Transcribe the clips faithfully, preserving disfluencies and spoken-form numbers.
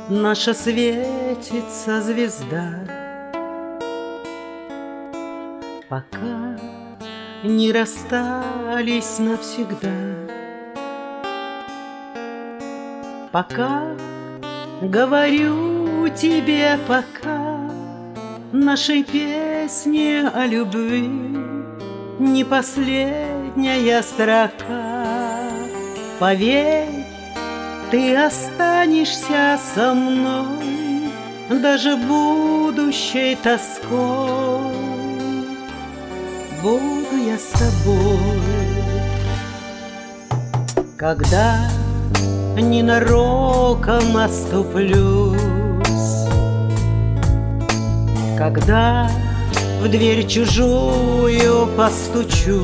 наша светится звезда. Пока не расстались навсегда, пока говорю тебе пока, нашей песни о любви не последняя строка. Поверь, ты останешься со мной даже будущей тоской. Буду я с тобой, когда ненароком оступлюсь, когда в дверь чужую постучусь.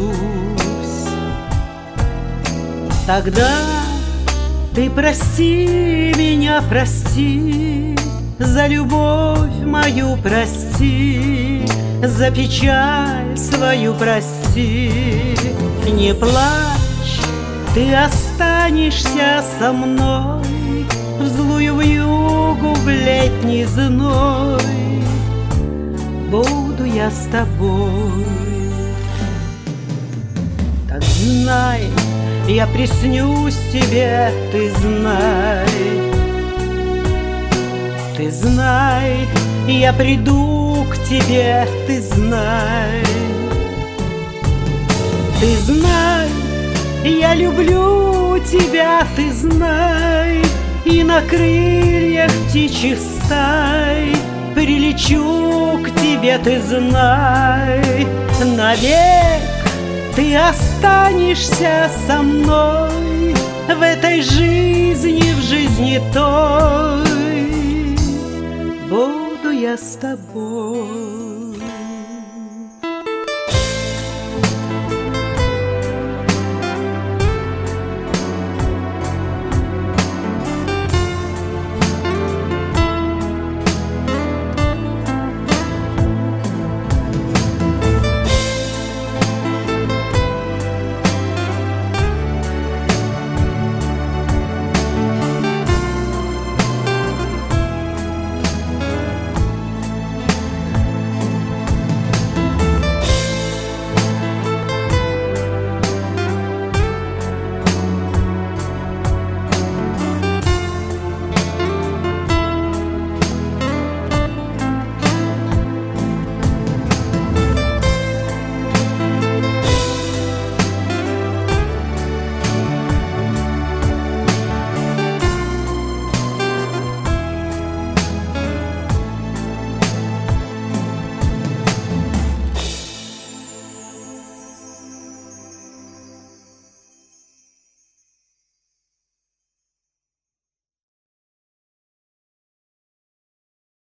Тогда ты прости меня, прости, за любовь мою прости, за печаль свою прости. Не плачь, ты останешься со мной в злую вьюгу, в летний зной. Буду я с тобой. Так знай, я приснюсь тебе, ты знай. Ты знай, я приду к тебе, ты знай. Ты знай, я люблю тебя, ты знай. И на крыльях птичьих стай прилечу к тебе, ты знай. Навек ты останешься со мной в этой жизни, в жизни той. Буду я с тобой.